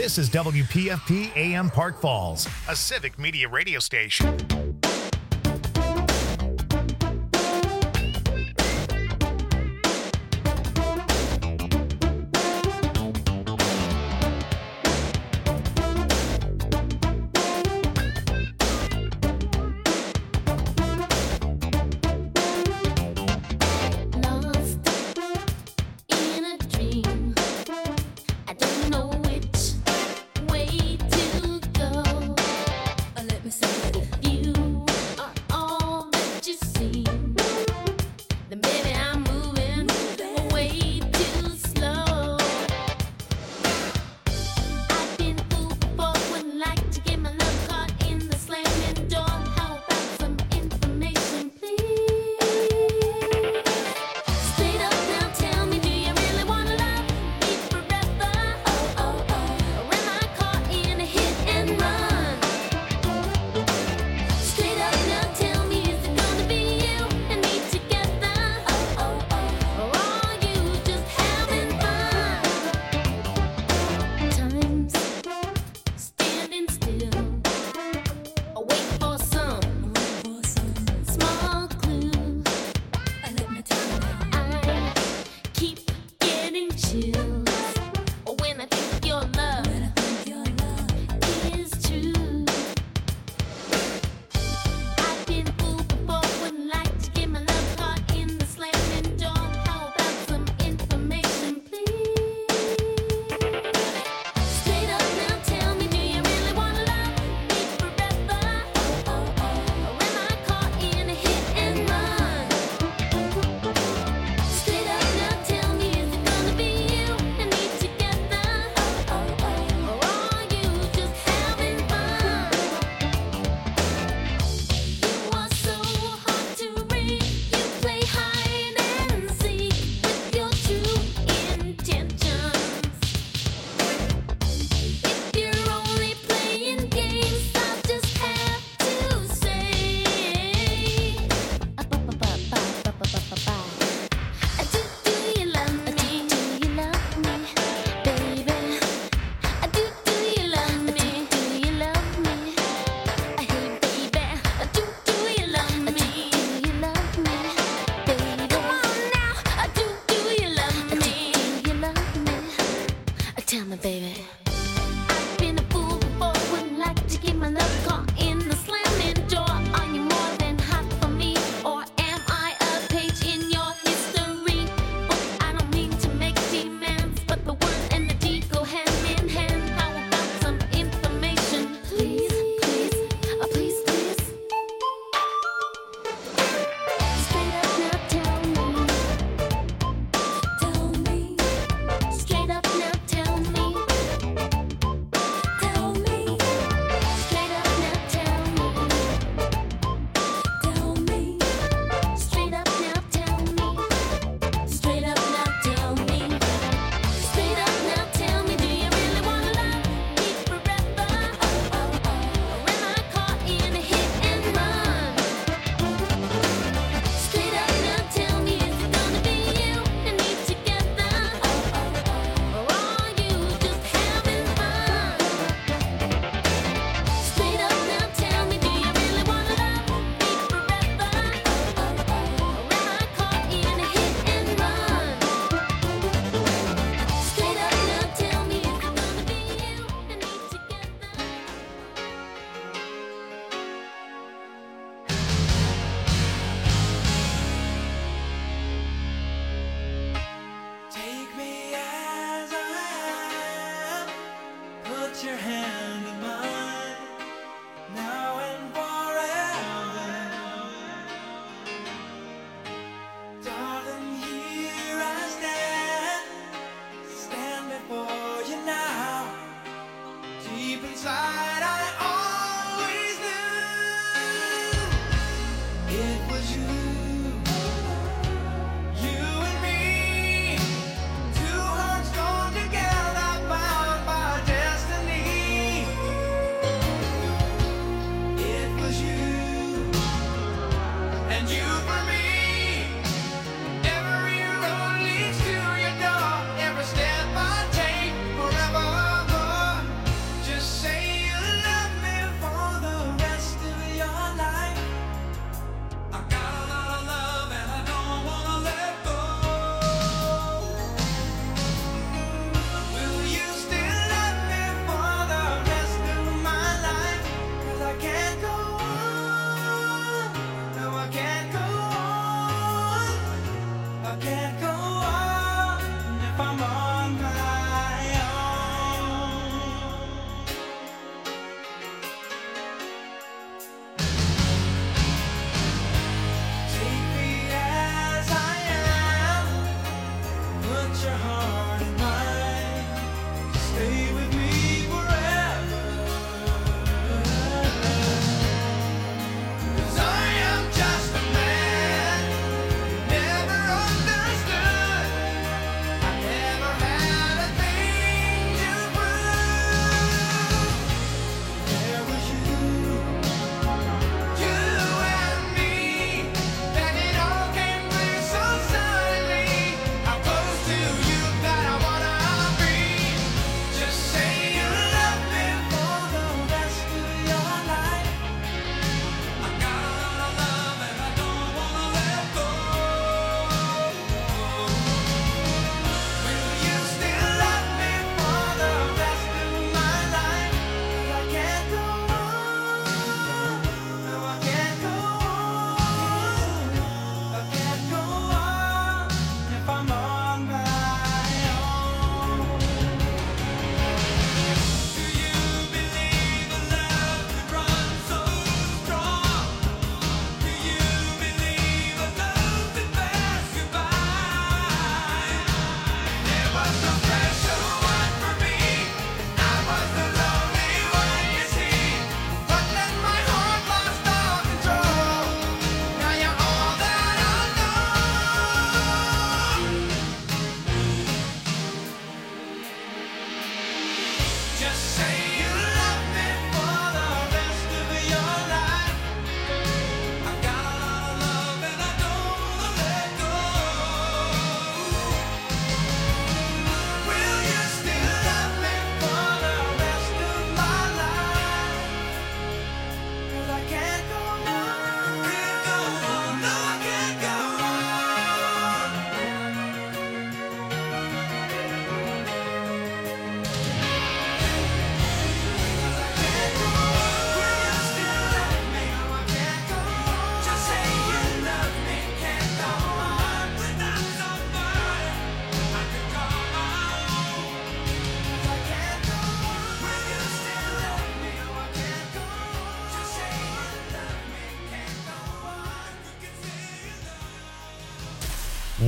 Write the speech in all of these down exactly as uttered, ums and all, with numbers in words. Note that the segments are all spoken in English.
This is W P F P A M Park Falls, a civic media radio station.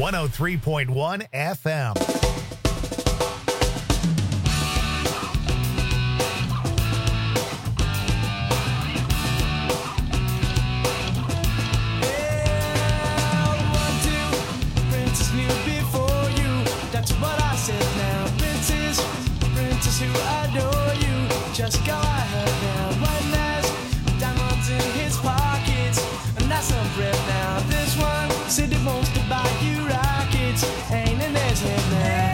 one oh three point one F M. Who adore you, just go ahead now. One has diamonds in his pockets, and that's some bread now. This one said he wants to buy you rockets, ain't in his head now.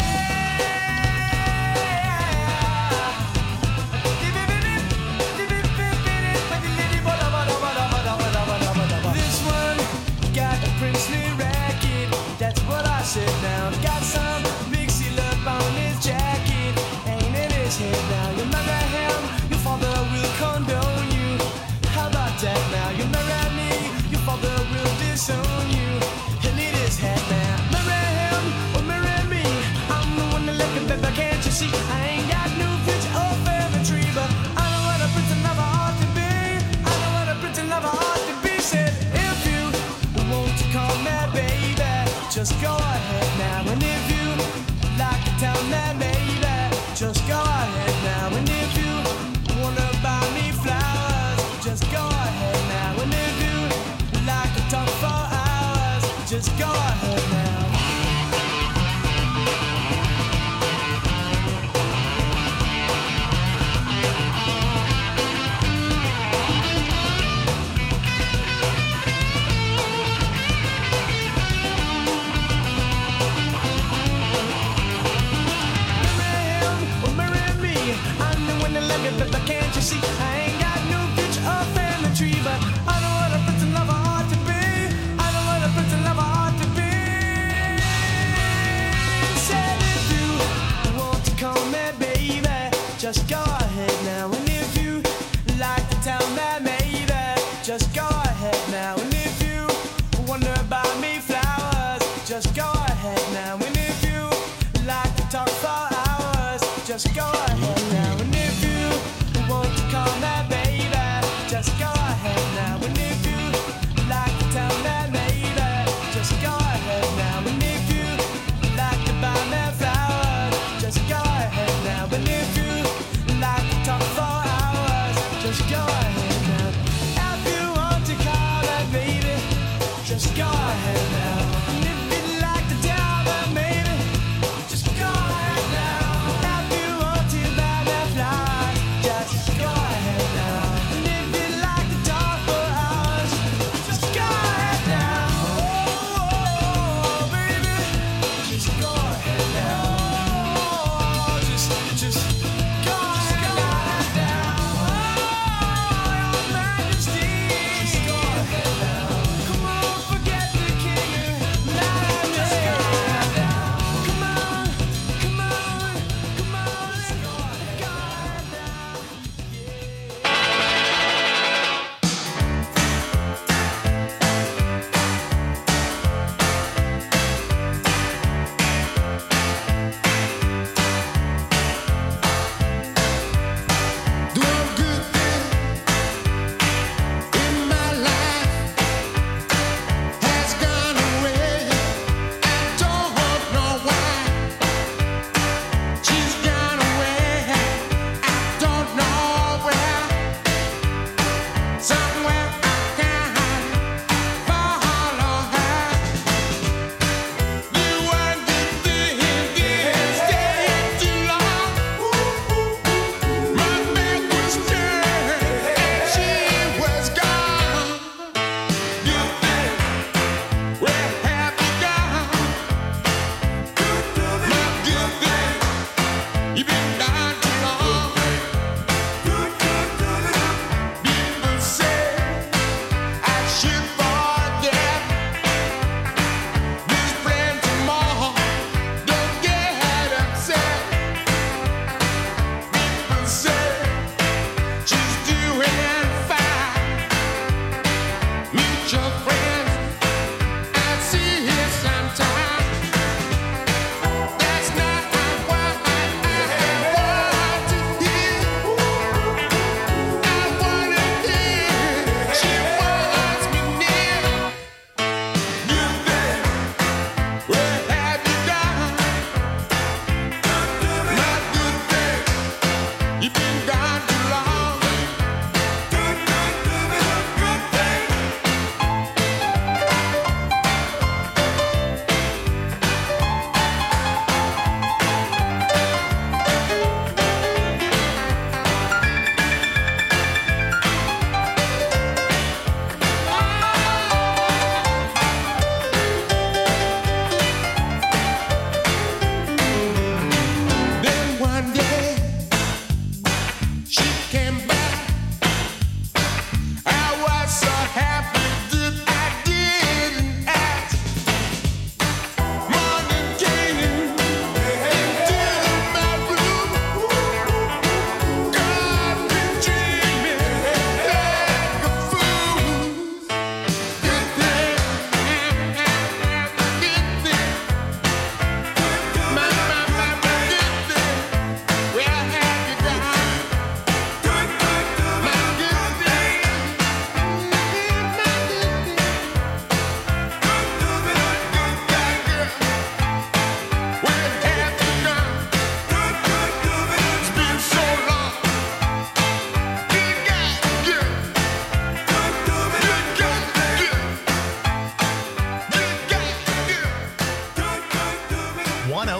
This one got a princely racket, that's what I said now. Got some big seal up on his jacket. Now you marry him, your father will condone you. How about that now? You marry me, your father will disown you. He'll need his head now. Marry him or marry me, I'm the one that let the baby, can't you see? I ain't got no future or family tree, but I know what a prince and lover ought to be. I know what a prince and lover ought to be. Said if you want to call me baby, just go ahead now. And if you like to tell me maybe, just go ahead now. And if you wanna buy me flowers, just go ahead now. And if you like to talk for hours, just go ahead now. But can't you see, I ain't got no future or family tree, but I know what a prince and lover ought to be. I know what a prince and lover ought to be. Said if you want to call me baby, just go ahead now. And if you like to tell me maybe, just go ahead now. And if you wonder about me flowers, just go ahead now. And if you like to talk for hours, just go ahead now. And if you want to call me baby, just go ahead now. And if you like to tell me maybe, just go ahead now. And if you like to buy me flowers, just go ahead now. And if you like to talk for hours, just go ahead now. If you want to call me baby, just go ahead now. And if you like to tell me maybe, just go ahead now. If you want to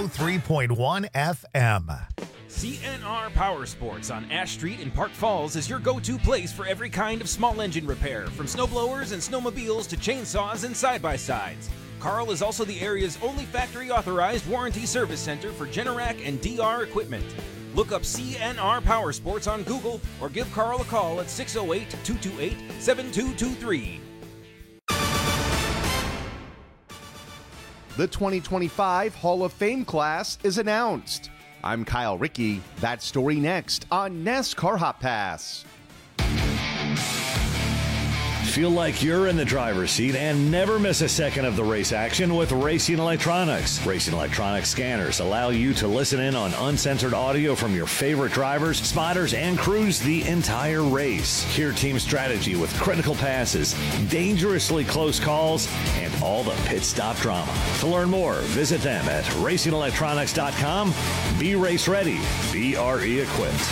oh three point one F M. C N R Power Sports on Ash Street in Park Falls is your go-to place for every kind of small engine repair, from snowblowers and snowmobiles to chainsaws and side-by-sides. Carl is also the area's only factory-authorized warranty service center for Generac and D R equipment. Look up C N R Power Sports on Google or give Carl a call at six oh eight, two two eight, seven two two three. The twenty twenty-five Hall of Fame class is announced. I'm Kyle Rickey. That story next on NASCAR Hot Pass. Feel like you're in the driver's seat and never miss a second of the race action with Racing Electronics. Racing Electronics scanners allow you to listen in on uncensored audio from your favorite drivers, spotters, and crews the entire race. Hear team strategy with critical passes, dangerously close calls, and all the pit stop drama. To learn more, visit them at racing electronics dot com. Be race ready. Be R E equipped.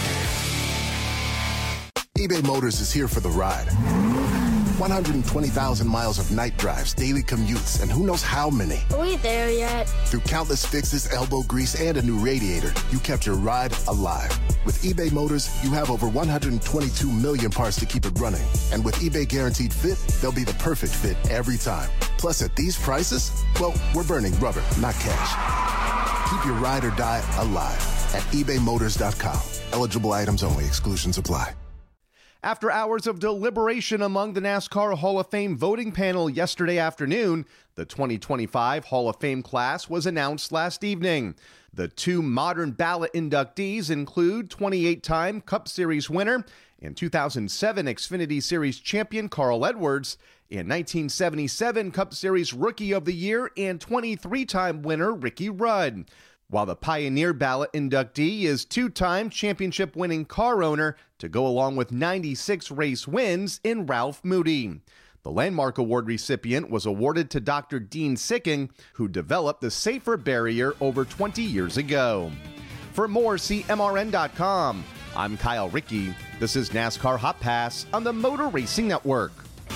eBay Motors is here for the ride. one hundred twenty thousand miles of night drives, daily commutes, and who knows how many. Are we there yet? Through countless fixes, elbow grease, and a new radiator, you kept your ride alive. With eBay Motors, you have over one hundred twenty-two million parts to keep it running. And with eBay Guaranteed Fit, they'll be the perfect fit every time. Plus, at these prices, well, we're burning rubber, not cash. Keep your ride or die alive at ebay motors dot com. Eligible items only. Exclusions apply. After hours of deliberation among the NASCAR Hall of Fame voting panel yesterday afternoon, the twenty twenty-five Hall of Fame class was announced last evening. The two modern ballot inductees include twenty-eight-time Cup Series winner and two thousand seven Xfinity Series champion Carl Edwards, and nineteen seventy-seven Cup Series Rookie of the Year and twenty-three-time winner Ricky Rudd. While the Pioneer ballot inductee is two-time championship-winning car owner to go along with ninety-six race wins in Ralph Moody. The Landmark Award recipient was awarded to Doctor Dean Sicking, who developed the safer barrier over twenty years ago. For more, see M R N dot com. I'm Kyle Rickey. This is NASCAR Hot Pass on the Motor Racing Network.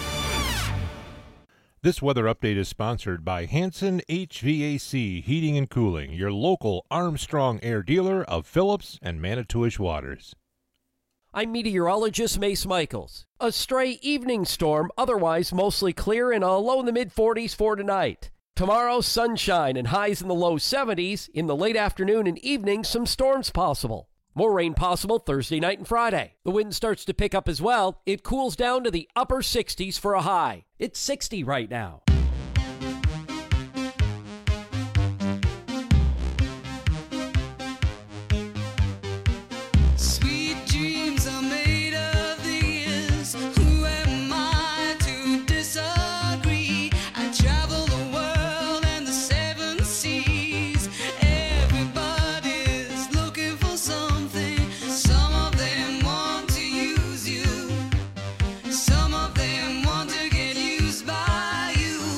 This weather update is sponsored by Hanson H V A C Heating and Cooling, your local Armstrong Air dealer of Phillips and Manitowish Waters. I'm meteorologist Mace Michaels. A stray evening storm, otherwise mostly clear and a low in the mid forties for tonight. Tomorrow, sunshine and highs in the low seventies. In the late afternoon and evening, some storms possible. More rain possible Thursday night and Friday. The wind starts to pick up as well. It cools down to the upper sixties for a high. It's sixty right now. Sweet dreams are made of these. Who am I to disagree? I travel the world and the seven seas. Everybody's looking for something. Some of them want to use you. Some of them want to get used by you.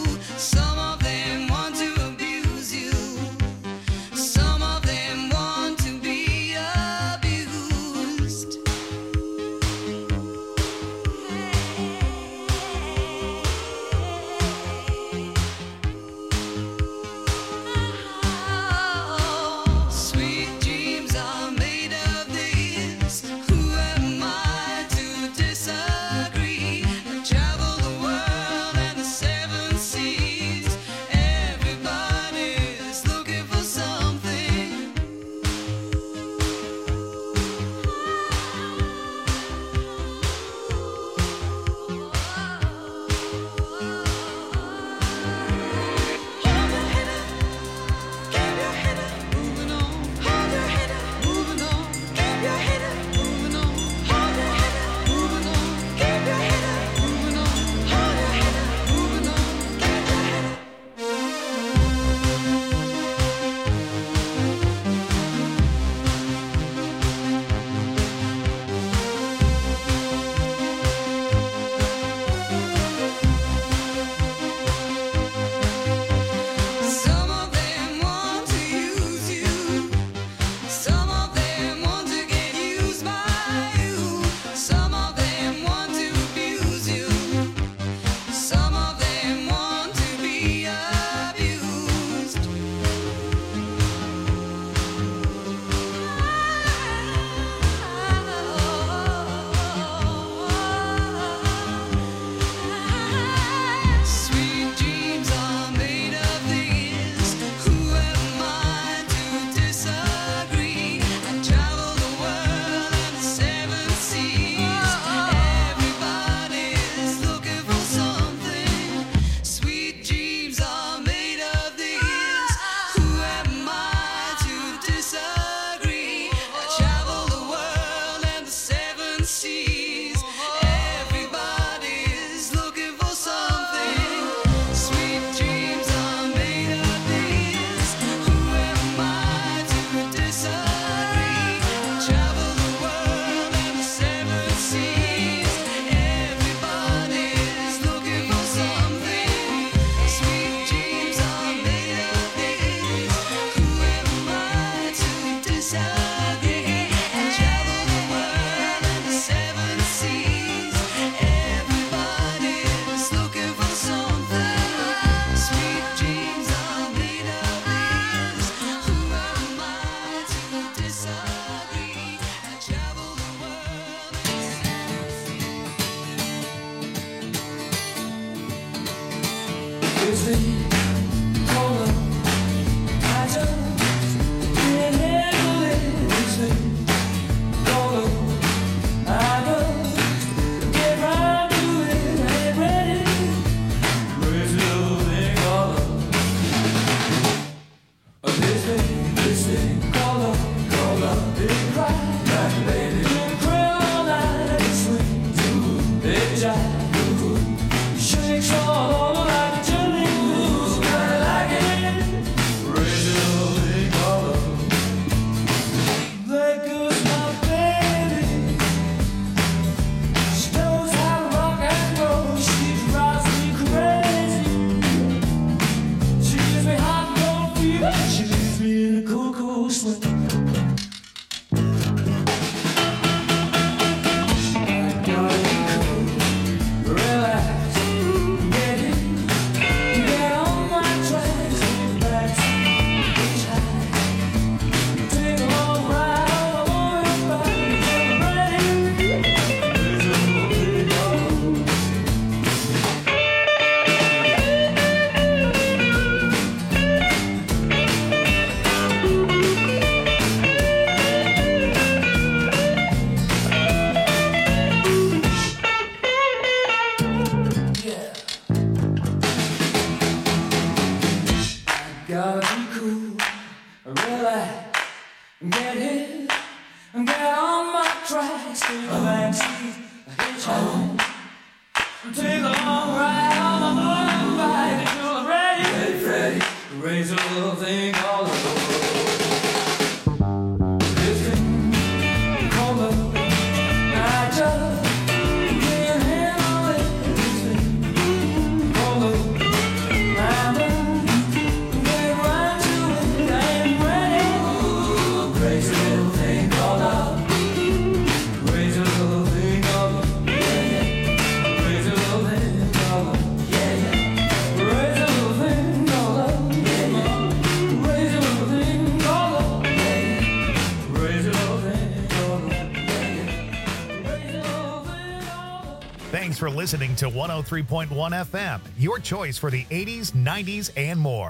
Thanks for listening to one oh three point one F M, your choice for the eighties, nineties, and more.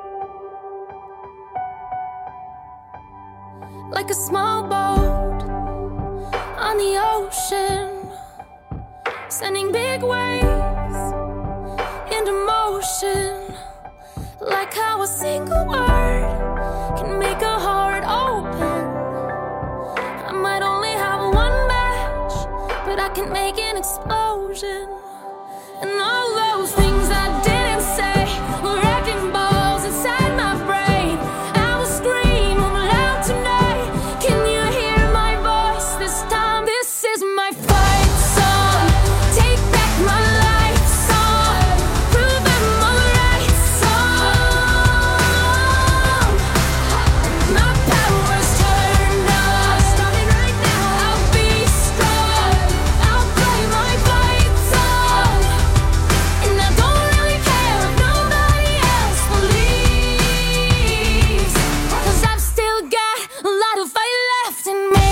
Like a small boat on the ocean, sending big waves into motion. Like how a single word can make a heart open. I might only have one match, but I can make an explosion. And all those things I didn't say were wrecking balls inside my brain. I will scream loud tonight. Can you hear my voice this time? This is my fight song. Take back my life song. Prove I'm alright song. My power's turned on. Starting right now. I'll be strong. I'll play my fight song. And I don't really care if nobody else believes, 'cause I've still got a lot of fight left in me.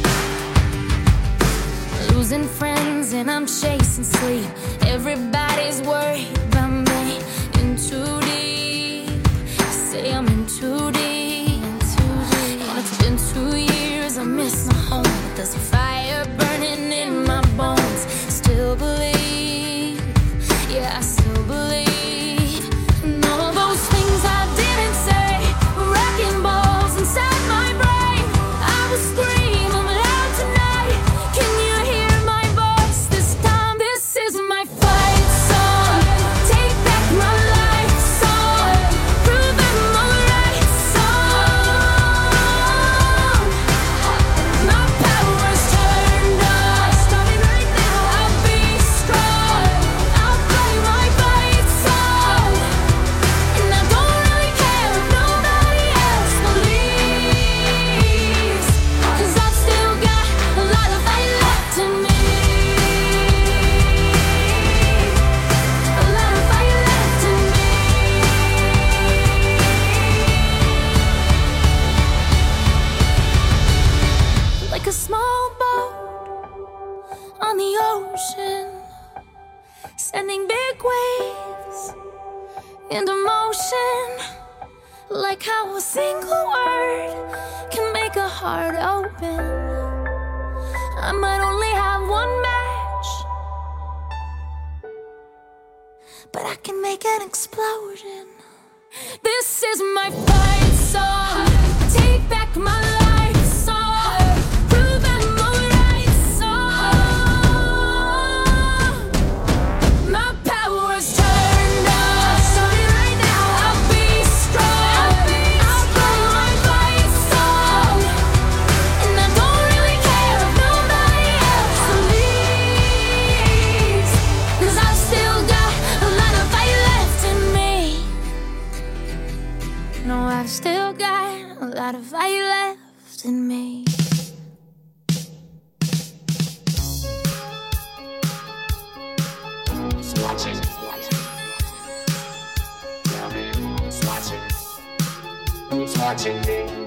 Losing friends and I'm chasing sleep. Everybody's worried about me. In too deep. Say I'm in too deep. And it's been two years. I miss my home. But there's a fire burning in my bones. Still believe. Yeah, I still believe. And all those things I didn't say were wrecking balls inside my brain. I will scream loud tonight. Can you hear my voice this time? This is my fight song. Take back my life song. Prove I'm alright song. My power's turned on. Starting right now. I'll be strong. I'll play my fight song. And I don't really care if nobody else believes, 'cause I've still got a lot of fight left in me. A lot of fight left in me. Like a small boat on the ocean, sending big waves into motion. Like how a single word can make a heart open. I might only have one match, but I can make an explosion. This is my fight song. Take back my life song. still got a lot of fire left in me. Who's watching? Who's watching? Who's watching me?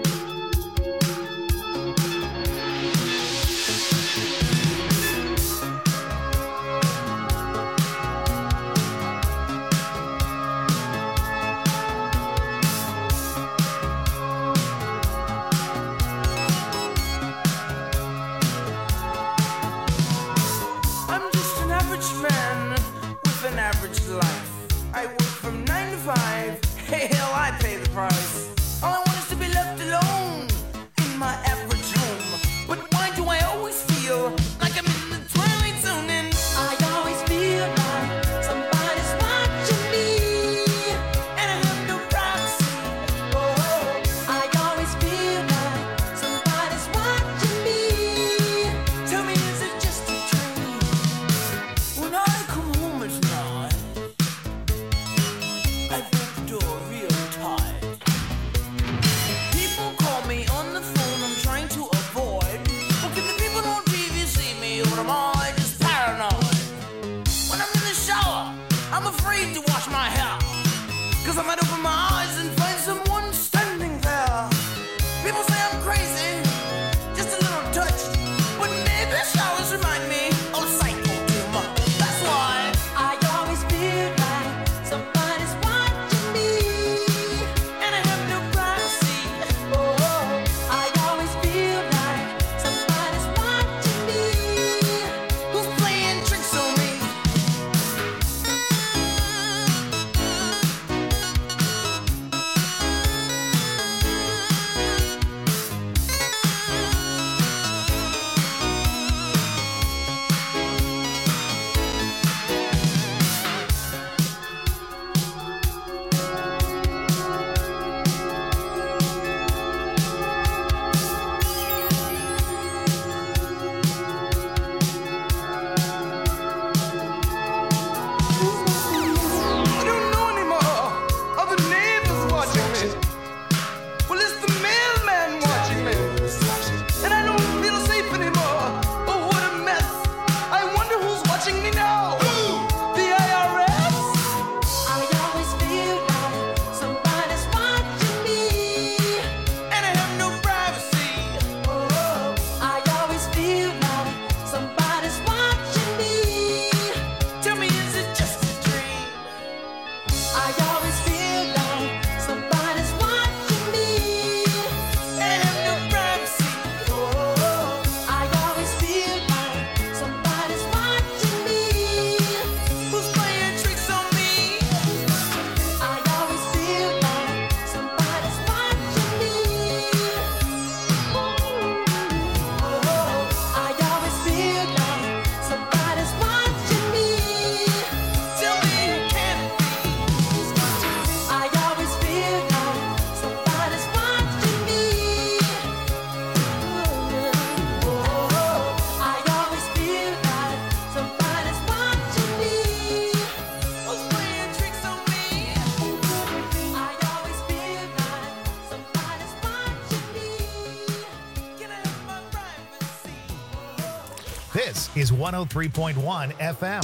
This is one oh three point one F M.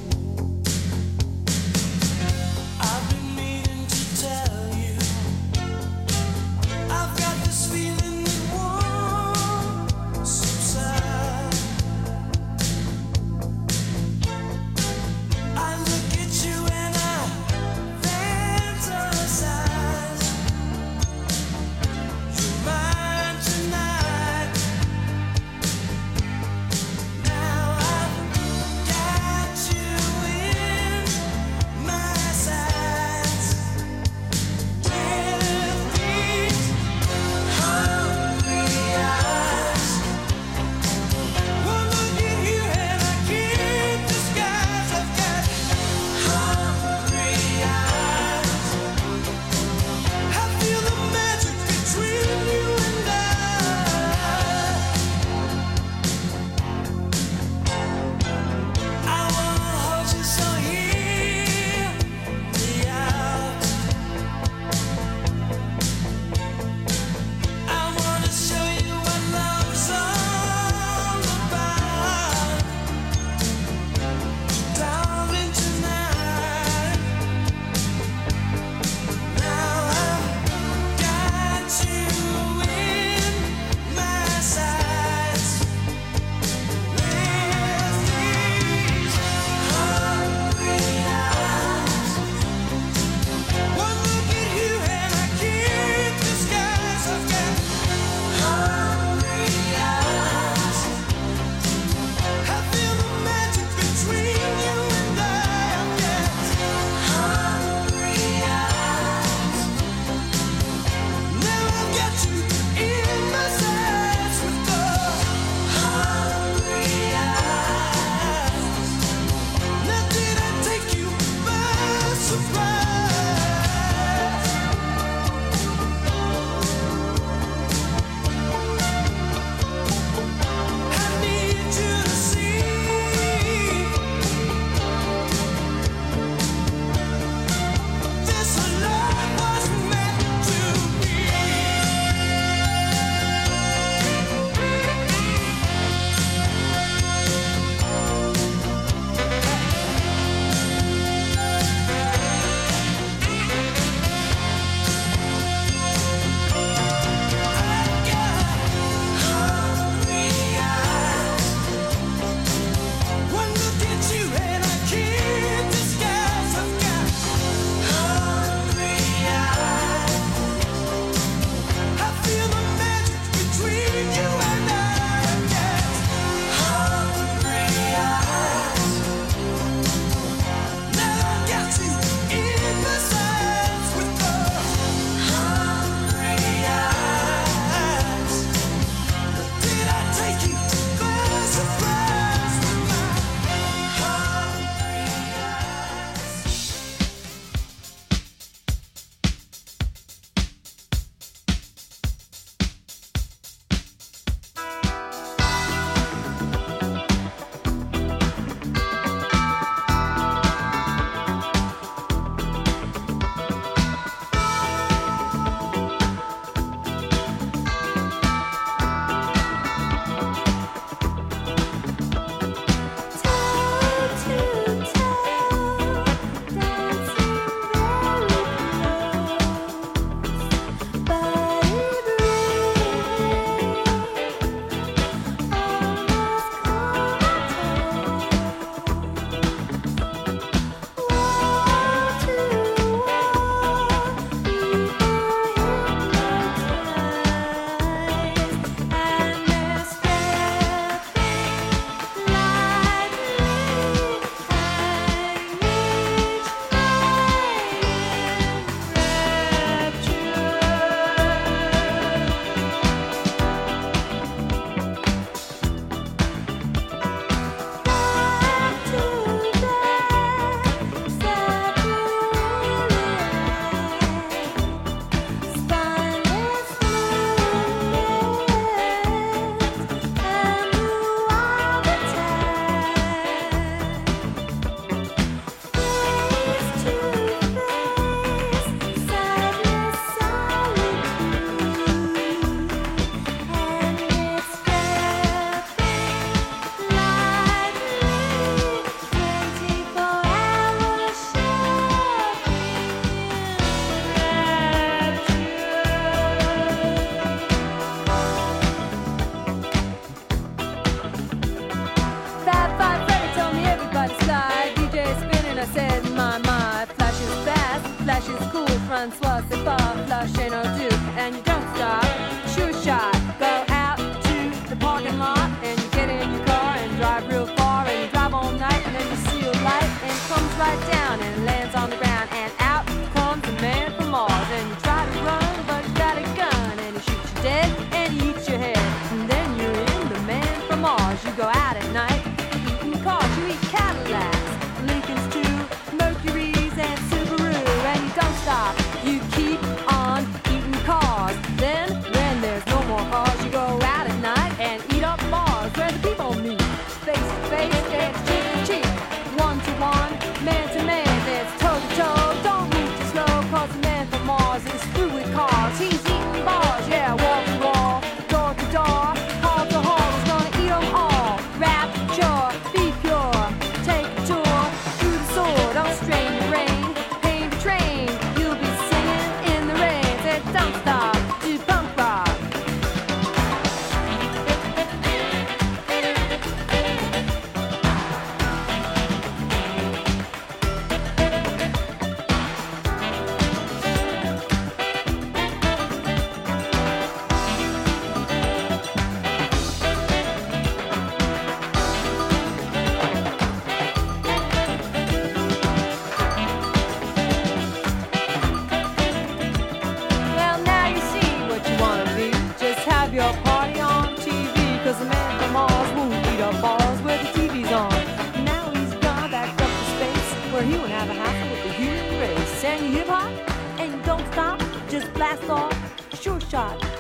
I've been meaning to tell you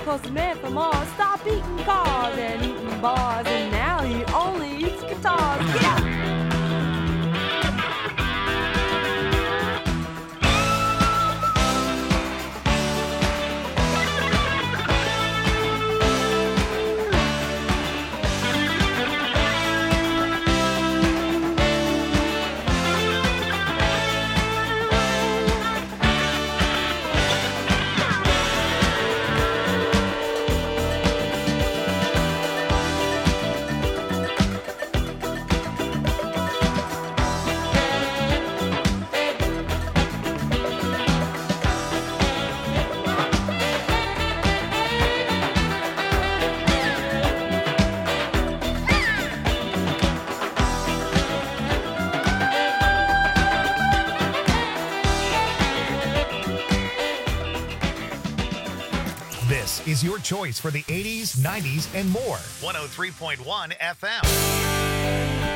'cause the man from Mars stopped eating cars and eating bars, and now he only eats guitars. Yeah! This is your choice for the eighties, nineties, and more. one oh three point one F M.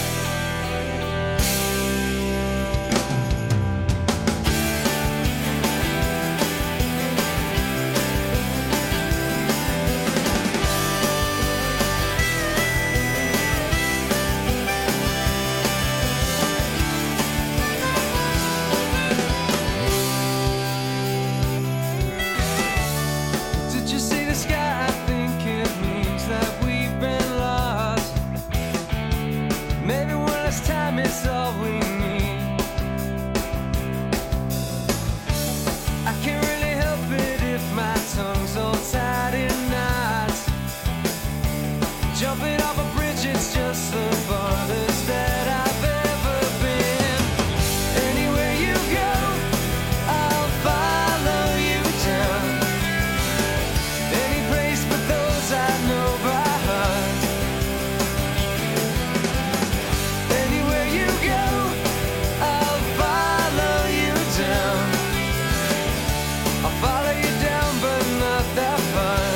Did you see the sky? I think it means that we've been lost. Maybe one last time is all we need. I can't really help it if my tongue's all tied in knots. Jumping off a bridge, it's just the farthest that I've ever been. Anywhere you go, I'll follow you down. Any place but those I know by heart. Anywhere you go, I'll follow you down. I'll follow you down, but not that far.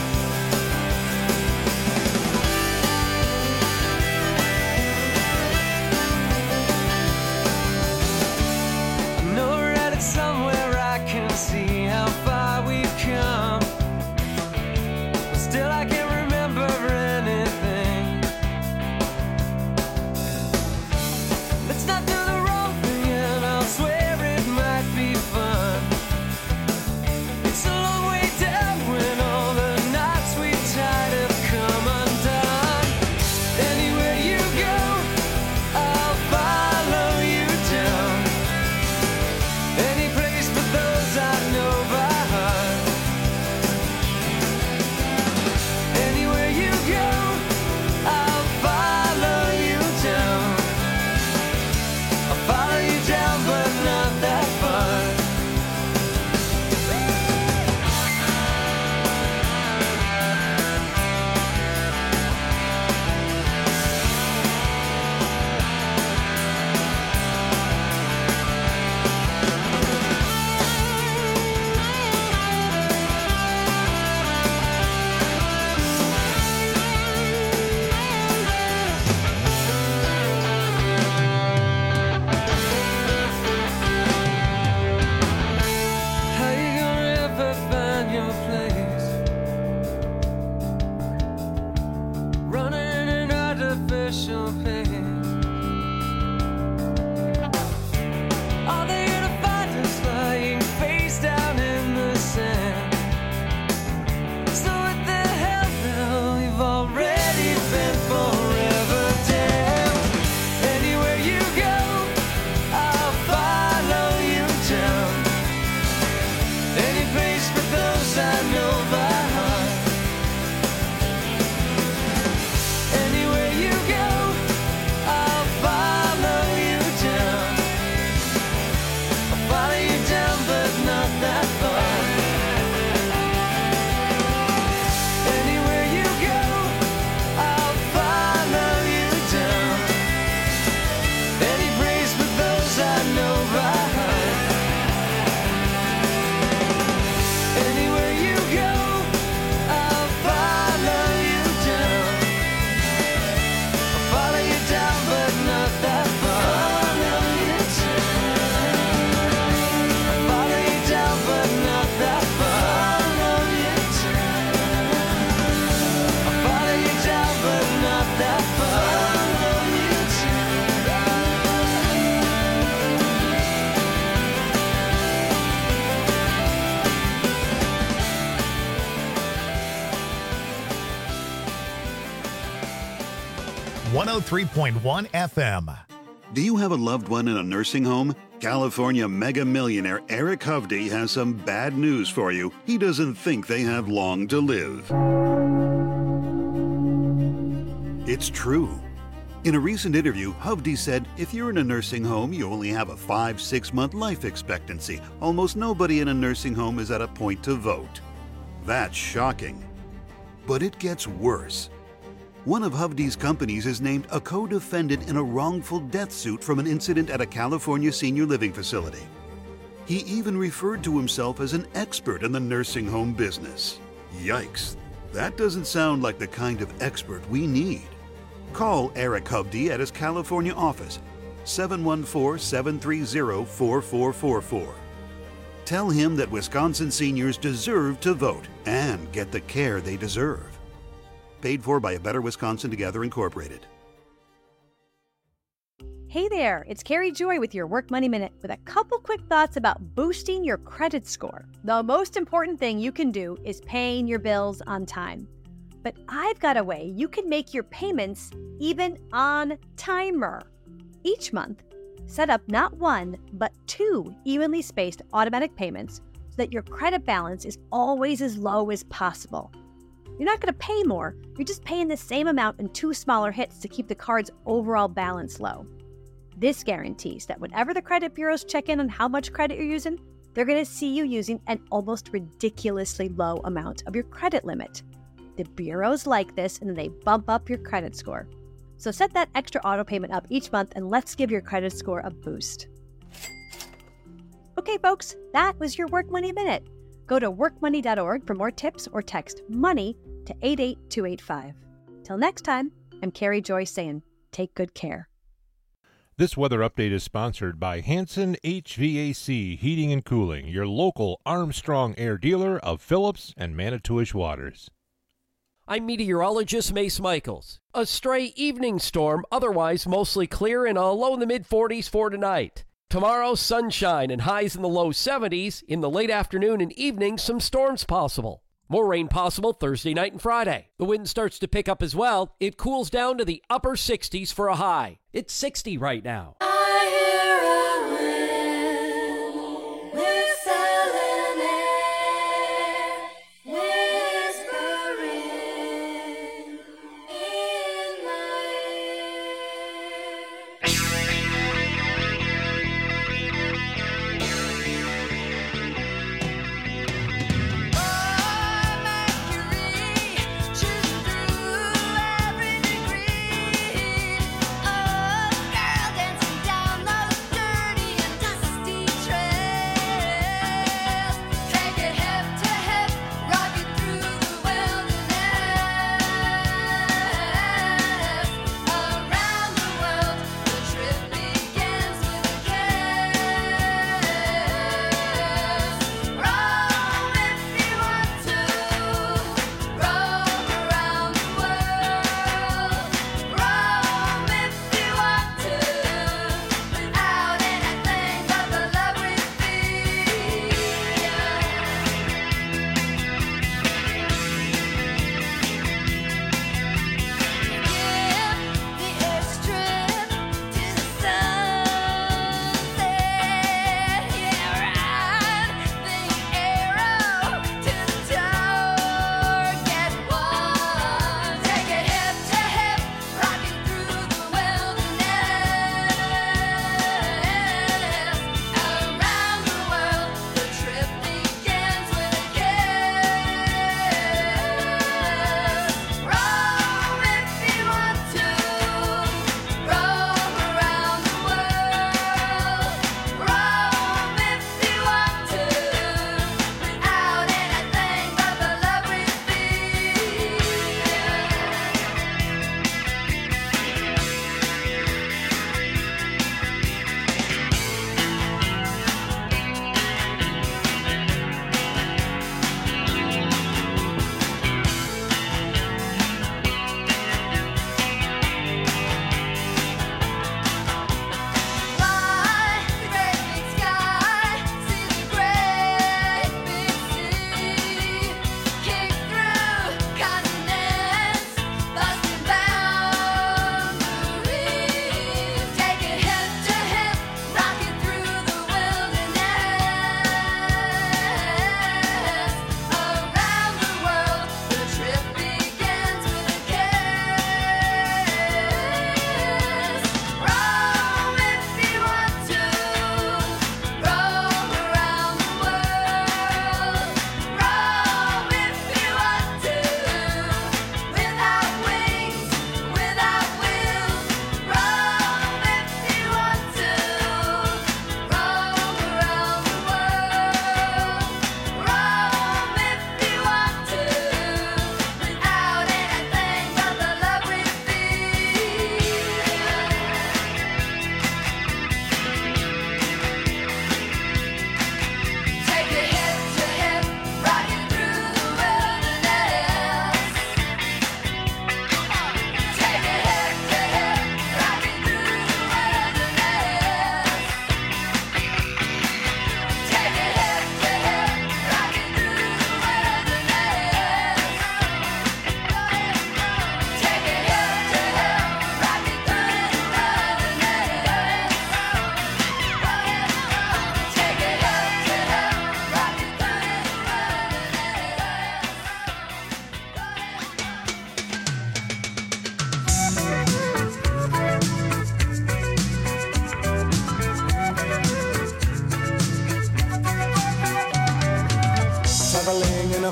I know we're headed somewhere I can see how far we've come. But still I can't remember anything. Let's not do the wrong thing and I'll swear it might be fun. It's a long way down when all the knots we tied have come undone. Anywhere you go, I'll follow you down. Any place but those I know by heart. Anywhere you go, I'll follow you down. I'll oh three point one F M. Do you have a loved one in a nursing home? California mega millionaire Eric Hovde has some bad news for you. He doesn't think they have long to live. It's true. In a recent interview, Hovde said, if you're in a nursing home, you only have a five, six month life expectancy. Almost nobody in a nursing home is at a point to vote. That's shocking. But it gets worse. One of Hovde's companies is named a co-defendant in a wrongful death suit from an incident at a California senior living facility. He even referred to himself as an expert in the nursing home business. Yikes, that doesn't sound like the kind of expert we need. Call Eric Hovde at his California office, seven one four, seven three zero, four four four four. Tell him that Wisconsin seniors deserve to vote and get the care they deserve. Paid for by A Better Wisconsin Together, Incorporated. Hey there, it's Carrie Joy with your Work Money Minute with a couple quick thoughts about boosting your credit score. The most important thing you can do is paying your bills on time. But I've got a way you can make your payments even on timer. Each month, set up not one, but two evenly spaced automatic payments so that your credit balance is always as low as possible. You're not going to pay more, you're just paying the same amount in two smaller hits to keep the card's overall balance low. This guarantees that whenever the credit bureaus check in on how much credit you're using, they're going to see you using an almost ridiculously low amount of your credit limit. The bureaus like this and they bump up your credit score. So set that extra auto payment up each month and let's give your credit score a boost. Okay, folks, that was your Work Money Minute. Go to work money dot org for more tips or text MONEY to eight eight two eight five. Till next time, I'm Carrie Joy saying, take good care. This weather update is sponsored by Hanson H V A C Heating and Cooling, your local Armstrong Air dealer of Phillips and Manitowish Waters. I'm meteorologist Mace Michaels. A stray evening storm, otherwise mostly clear and a low in the mid forties for tonight. Tomorrow, sunshine and highs in the low seventies. In the late afternoon and evening, some storms possible. More rain possible Thursday night and Friday. The wind starts to pick up as well. It cools down to the upper sixties for a high. It's sixty right now. Dancing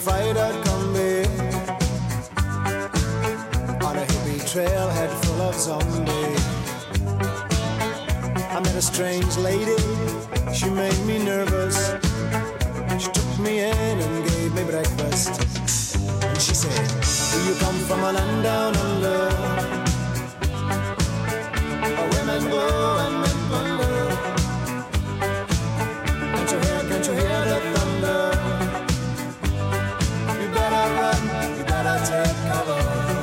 fried out combi on a hippie trailhead full of zombies. I met a strange lady, she made me nervous. She took me in and gave me breakfast. And she said, do you come from a land down under, where women go and men wonder? Can't you hear, can't you hear the thunder? You better run, you better take cover.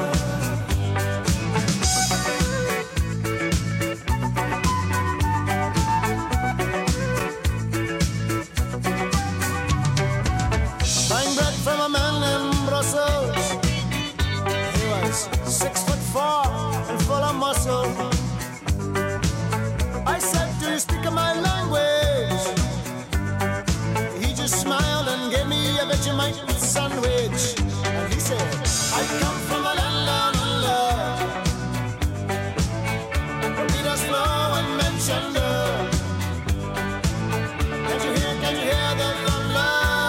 Buying bread from a man in Brussels. He was six foot four and full of muscle. I said, do you speak my language? He just smiled and gave me a Vegemite sandwich. And he said, I come from a land down under, where Peter's flow and Manchester. Can't you hear, can't you hear the thunder?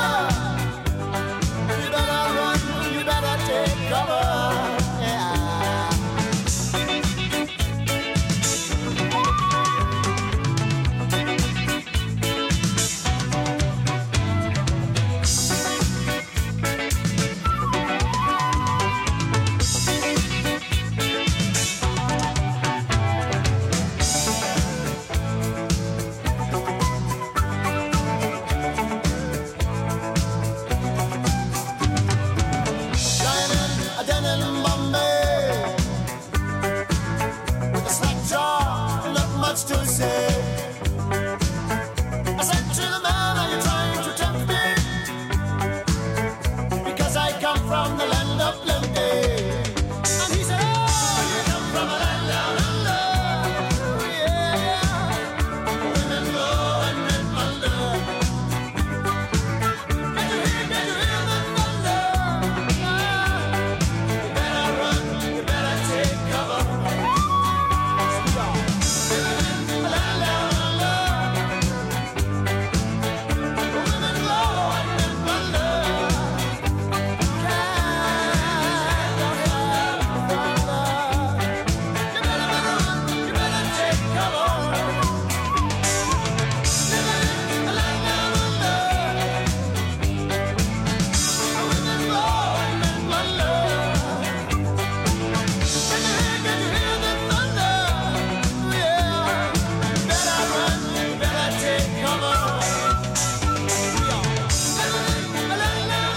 You better run, you better take cover. Yeah. Lying in a den in Bombay, with a slack jaw, not much to say. I said to the man, are you trying to tempt me? Because I come from the land of plenty. And he said, oh, you come from a land down under. Yeah, women go and men wonder. Can't you hear, can't you hear the thunder? You better run, you better take cover. Living in the land down under. Women go and men wonder. Can't you hear the thunder? You better run, you better take cover. Living in the land down under. Women go and men wonder. Can you hear, can you hear the thunder? Yeah. Better run, better take cover. Living in the land down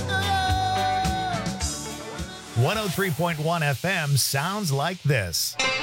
under. one oh three point one F M sounds like this.